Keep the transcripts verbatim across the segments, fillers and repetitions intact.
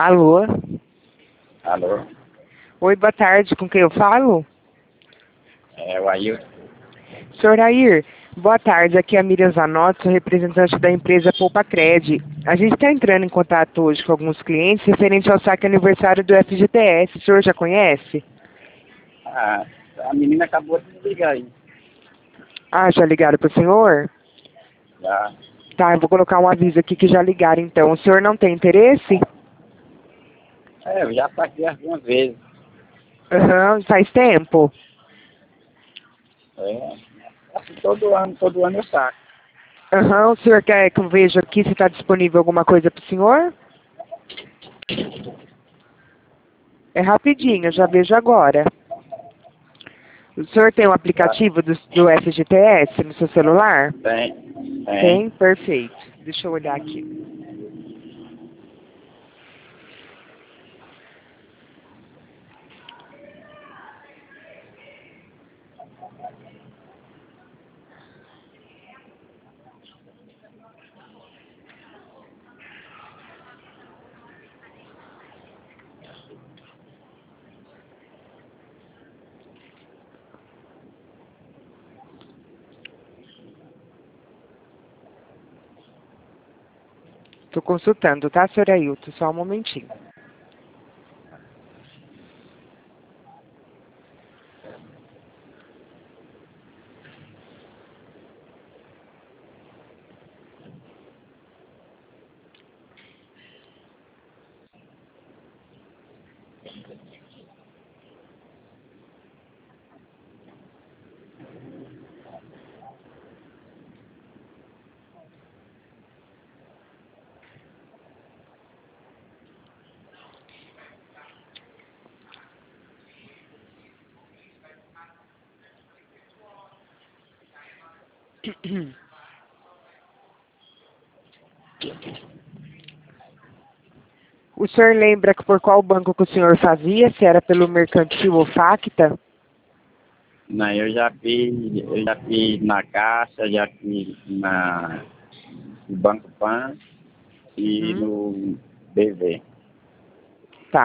Alô? Alô? Oi, boa tarde. Com quem eu falo? É o Ailton. Senhor Air, boa tarde. Aqui é a Miriam Zanotto, sou representante da empresa Poupa Cred. A gente está entrando em contato hoje com alguns clientes referente ao saque aniversário do F G T S. O senhor já conhece? Ah, a menina acabou de ligar aí. Ah, já ligaram para o senhor? Já. Tá, eu vou colocar um aviso aqui que já ligaram então. O senhor não tem interesse? É, eu já saquei algumas vezes. Aham, faz tempo. É. Assim, todo ano, todo ano eu saco. Aham, o senhor quer que eu veja aqui se está disponível alguma coisa para o senhor? É rapidinho, eu já vejo agora. O senhor tem o Já. aplicativo do, do F G T S no seu celular? Tem. Tem? Tem. Perfeito. Deixa eu olhar aqui. Estou consultando, tá, senhor Ailton? Só um momentinho. O senhor lembra que por qual banco que o senhor fazia? Se era pelo Mercantil ou Facta? Não, eu já fiz, eu já fiz na Caixa, já fiz na no Banco Pan e Uhum. no B V. Tá.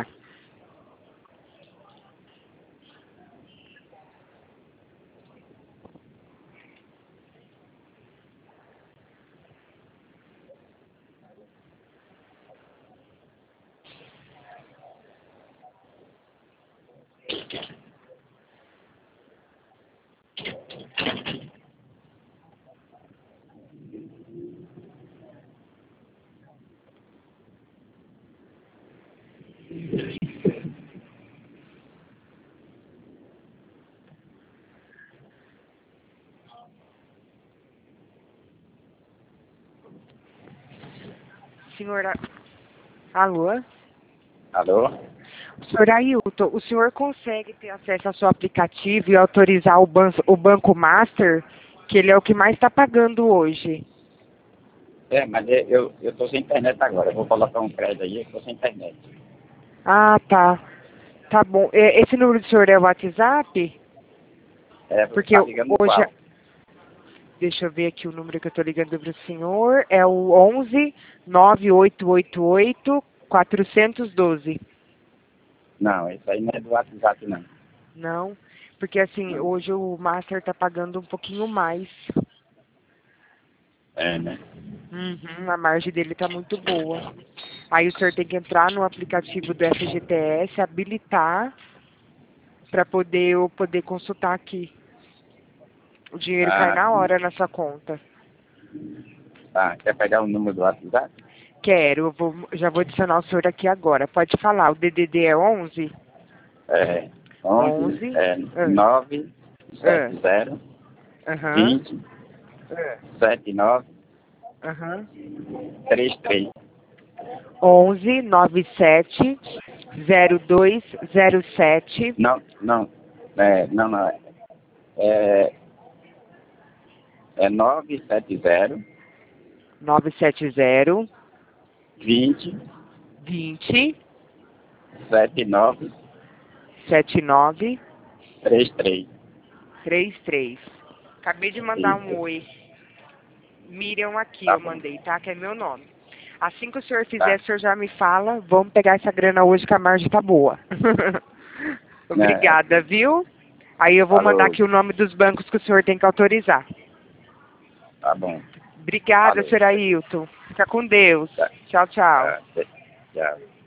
Senhora... Alô? Alô? Senhor Ailton, o senhor consegue ter acesso ao seu aplicativo e autorizar o, ban o Banco Master, que ele é o que mais está pagando hoje? É, mas eu, eu, eu tô sem internet agora. Eu vou colocar um crédito aí, eu tô sem internet. Ah, tá. Tá bom. É, esse número do senhor é o WhatsApp? É, você Porque tá eu- ligando hoje... qual? Deixa eu ver aqui o número que eu estou ligando para o senhor. É o onze, nove oito oito oito, quatro um dois. Não, isso aí não é do WhatsApp, não. Não? Porque assim, Não. hoje o Master está pagando um pouquinho mais. É, né? Uhum, a margem dele está muito boa. Aí o senhor tem que entrar no aplicativo do F G T S, habilitar para poder eu poder consultar aqui. O dinheiro cai Ah, na hora na sua conta. tá. Quer pegar o número do WhatsApp? Quero, eu vou, já vou adicionar o senhor aqui agora. Pode falar, o D D D é onze? É onze, onze? é Ah, nove ah, sete zero, aham, vinte, ah, sete nove, aham. três três. onze, nove sete, zero dois, zero sete, Não, não. É, não, não. É, é nove sete zero, nove sete zero, vinte, vinte, sete nove, sete nove, três três. três três. Acabei de mandar um Isso. oi. Miriam aqui, Tá eu bom. mandei, tá? Que é meu nome. Assim que o senhor fizer, o senhor já me fala. Vamos pegar essa grana hoje que a margem tá boa. Obrigada, viu? Aí eu vou Falou. mandar aqui o nome dos bancos que o senhor tem que autorizar. Tá bom. Obrigada, Falou. senhor Ailton. Fica com Deus. Tá. Tchau, tchau. Tá. Tchau.